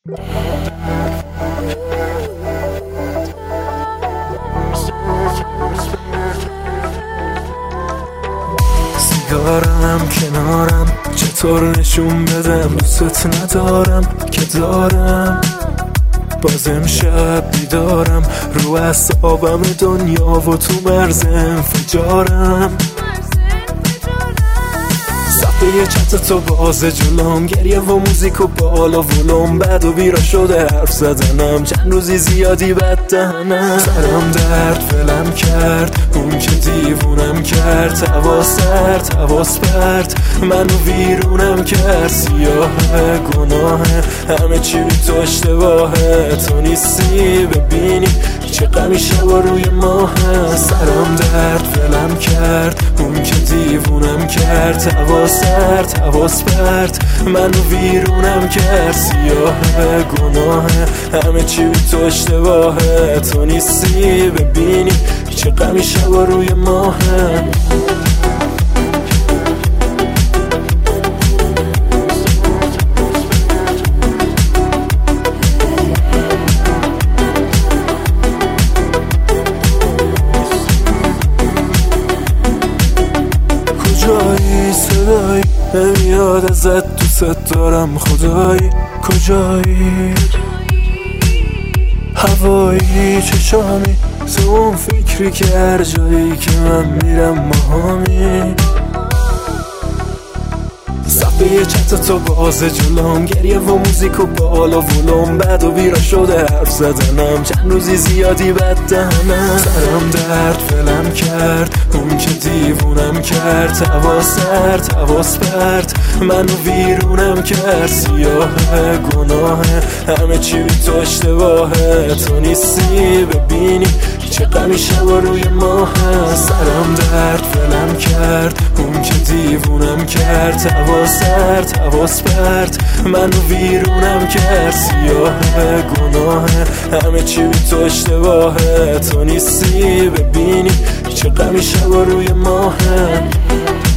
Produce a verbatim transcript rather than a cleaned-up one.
سیگارم کنارم، چطور نشون بدم دوست ندارم که دارم. باز امشب بیدارم، رو اعصابم دنیا و تو مرز انفجارم. صفحه چت تو بازه جلوم، گریه و موزیک و بالا ولوم. بد و بیرا شده حرف زدنم، چند روزی زیادی بد دهنم. سرم درد فلم کرد اون که دیوونم کرد. هوا سرد هواس پرد منو ویرونم کرد. سیاه گناهه همه چی بی تو اشتباهه. تو نیستی ببینی چه غمی شبا روی ماهه. سرم درد فلم کرد اون که دیوونم کرد. هوا سرد هواس پرد منو ویرونم کرد. سیاه گناهه همه چی بی تو اشتباهه. تو نیستی ببینی چه غمی شبا روی ماهه. کجایی صدایی نمیاد ازت، دوست دارم خدایی. کجایی هوایی چشامی، تو اون فکری که هر جایی که من میرم ماهامی. صفحه چت تو بازه جلوم، گریه و موزیک و بالا ولوم. بد و بیرا شده حرف زدنم، چند روزی زیادی بد دهنم. سرم درد فلم کرد اون که دیوونم کرد. هوا سرد هواس پرد منو ویرونم کرد. سیاه گناهه همه چی بی تو اشتباهه. تو نیستی ببینی چه غمی شبا روی ماهه. سرم درد فلم کرد اون که دیوونم کرد. هوا سرد هواس پرد منو ویرونم کرد. سیاه گناهه همه چی بی تو اشتباهه. تو نیستی ببینی چه غمی شبا روی ماهه.